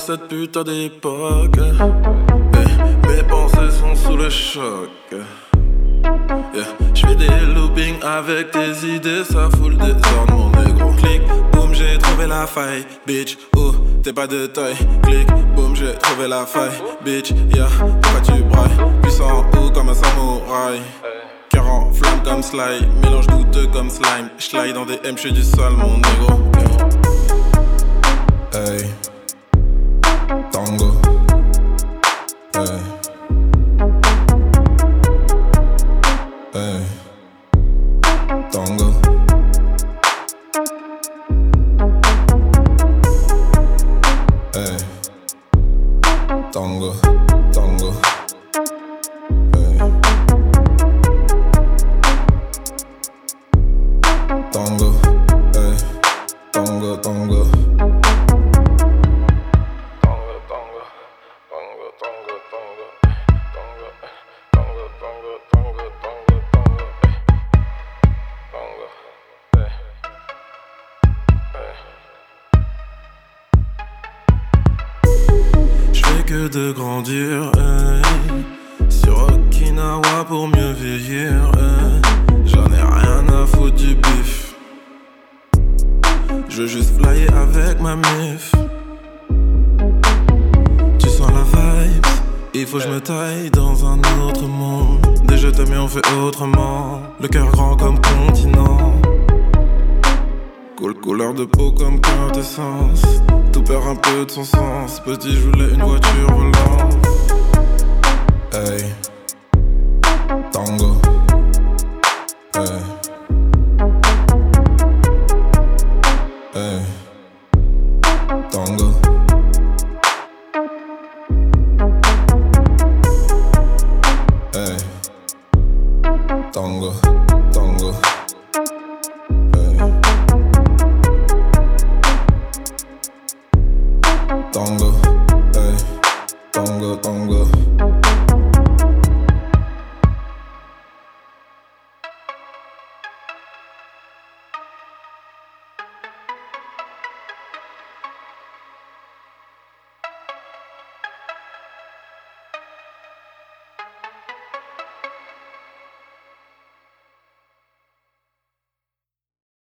cette putain d'époque. Mes pensées sont sous le choc. J'fais des loopings avec tes idées, ça fout le désordre, mon négro. Clic, boum, j'ai trouvé la faille, bitch. Oh, t'es pas de taille. Clic, boum, j'ai trouvé la faille, bitch. Yeah, pourquoi tu brailles? Puissant ou comme un samouraï. Cœur en flamme comme Sly, mélange douteux comme slime. J'slide dans des M, j'suis du sol, mon négro. Hey, tango. Hey. Hey, tango. Hey, tango, tango. Hey, tango. Hey, tango, tango. Que de grandir, sur Okinawa pour mieux vieillir, j'en ai rien à foutre du bif. Je veux juste flyer avec ma mif. Tu sens la vibe, il faut que je me taille dans un autre monde. Déjà t'as mis on fait autrement, le cœur grand comme continent. Couleur de peau comme quintessence. Tout perd un peu de son sens. Petit, je voulais une voiture volante. Hey, tango. Hey, hey, tango. Hey, tango, tango. Tango, hey, tango, tango.